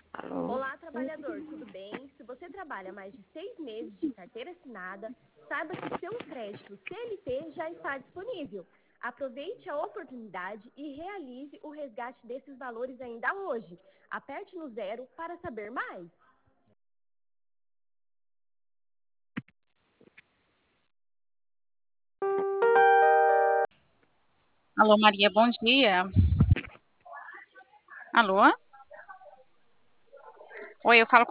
Alô? Olá, trabalhador, tudo bem? Se você trabalha mais de 6 meses de carteira assinada, saiba que seu crédito CLT já está disponível. Aproveite a oportunidade e realize o resgate desses valores ainda hoje. Aperte no zero para saber mais. Alô, Maria, bom dia. Alô? Oi, eu falo